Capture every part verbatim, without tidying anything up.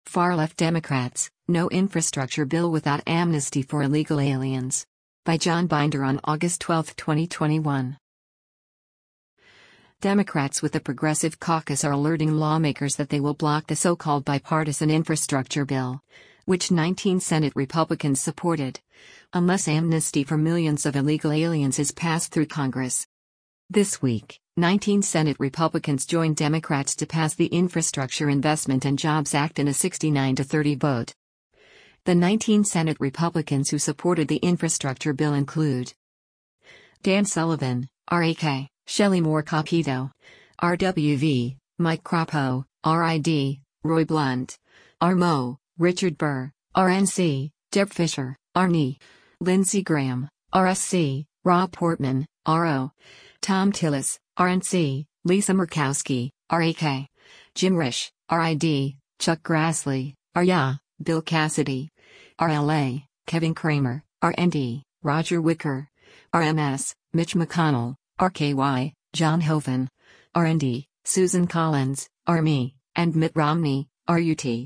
Far-left Democrats, no infrastructure bill without amnesty for illegal aliens. By John Binder on August twelfth, twenty twenty-one. Democrats with the Progressive Caucus are alerting lawmakers that they will block the so-called bipartisan infrastructure bill, which nineteen Senate Republicans supported, unless amnesty for millions of illegal aliens is passed through Congress. This week, nineteen Senate Republicans joined Democrats to pass the Infrastructure Investment and Jobs Act in a sixty-nine to thirty vote. The nineteen Senate Republicans who supported the infrastructure bill include Dan Sullivan, R A K, Shelley Moore Capito, R W V, Mike Crapo, R I D, Roy Blunt, R M O, Richard Burr, R N C, Deb Fischer, R N E, Lindsey Graham, R S C, Rob Portman, R O, Tom Tillis, R N C, Lisa Murkowski, R A K, Jim Risch, R I D, Chuck Grassley, R Y A, Bill Cassidy, R L A, Kevin Kramer, R N D, Roger Wicker, R M S, Mitch McConnell, R K Y, John Hoeven, R N D, Susan Collins, R M E, and Mitt Romney, R U T.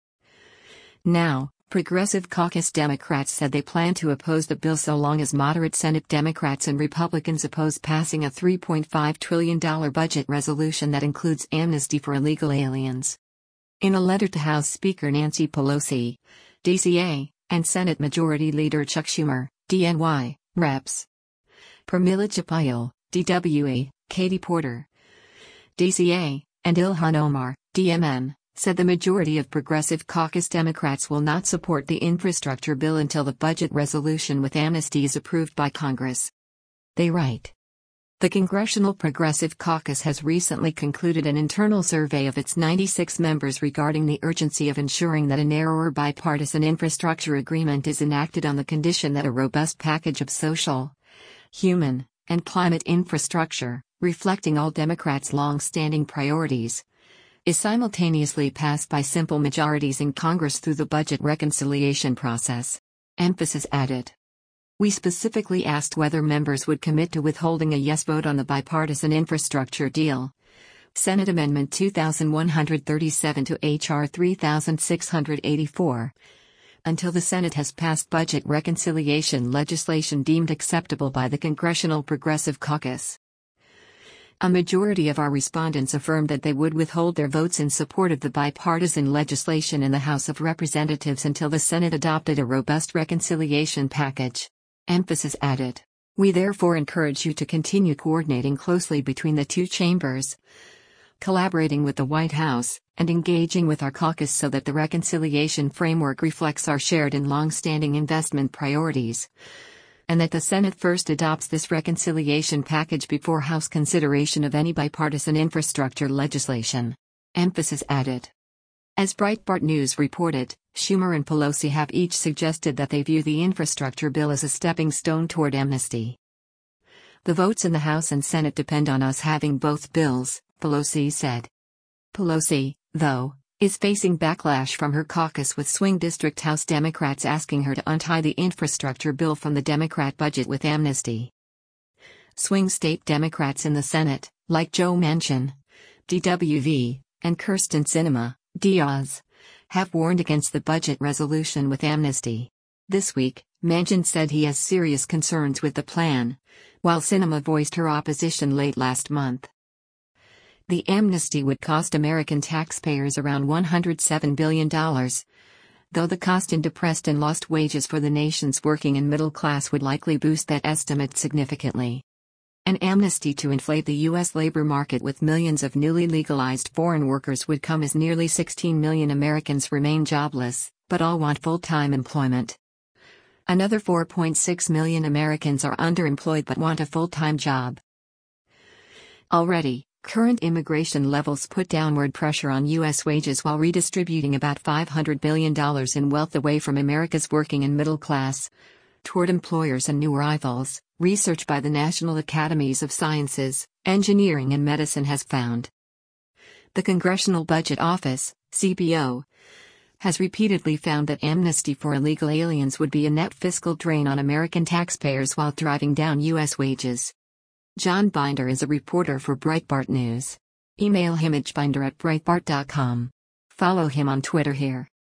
Now, Progressive Caucus Democrats said they plan to oppose the bill so long as moderate Senate Democrats and Republicans oppose passing a three point five trillion dollars budget resolution that includes amnesty for illegal aliens. In a letter to House Speaker Nancy Pelosi, D C A, and Senate Majority Leader Chuck Schumer, D N Y, Reps. Pramila Jayapal, D W A, Katie Porter, D C A, and Ilhan Omar, D M N, said the majority of Progressive Caucus Democrats will not support the infrastructure bill until the budget resolution with amnesty is approved by Congress. They write. The Congressional Progressive Caucus has recently concluded an internal survey of its ninety-six members regarding the urgency of ensuring that a narrower bipartisan infrastructure agreement is enacted on the condition that a robust package of social, human, and climate infrastructure, reflecting all Democrats' long-standing priorities, is simultaneously passed by simple majorities in Congress through the budget reconciliation process. Emphasis added. We specifically asked whether members would commit to withholding a yes vote on the bipartisan infrastructure deal. Senate Amendment two thousand one hundred thirty-seven to H R three thousand six hundred eighty-four. Until the Senate has passed budget reconciliation legislation deemed acceptable by the Congressional Progressive Caucus. A majority of our respondents affirmed that they would withhold their votes in support of the bipartisan legislation in the House of Representatives until the Senate adopted a robust reconciliation package. Emphasis added. We therefore encourage you to continue coordinating closely between the two chambers, collaborating with the White House, and engaging with our caucus so that the reconciliation framework reflects our shared and long-standing investment priorities, and that the Senate first adopts this reconciliation package before House consideration of any bipartisan infrastructure legislation. Emphasis added. As Breitbart News reported, Schumer and Pelosi have each suggested that they view the infrastructure bill as a stepping stone toward amnesty. The votes in the House and Senate depend on us having both bills, Pelosi said. Pelosi, though, is facing backlash from her caucus with swing district House Democrats asking her to untie the infrastructure bill from the Democrat budget with amnesty. Swing state Democrats in the Senate, like Joe Manchin, D W V, and Kyrsten Sinema, Diaz, have warned against the budget resolution with amnesty. This week, Manchin said he has serious concerns with the plan, while Sinema voiced her opposition late last month. The amnesty would cost American taxpayers around one hundred seven billion dollars, though the cost in depressed and lost wages for the nation's working and middle class would likely boost that estimate significantly. An amnesty to inflate the U S labor market with millions of newly legalized foreign workers would come as nearly sixteen million Americans remain jobless, but all want full-time employment. Another four point six million Americans are underemployed but want a full-time job. Already, current immigration levels put downward pressure on U S wages while redistributing about five hundred billion dollars in wealth away from America's working and middle class toward employers and new arrivals, research by the National Academies of Sciences, Engineering and Medicine has found. The Congressional Budget Office, C B O, has repeatedly found that amnesty for illegal aliens would be a net fiscal drain on American taxpayers while driving down U S wages. John Binder is a reporter for Breitbart News. Email him at binder at breitbart dot com. Follow him on Twitter here.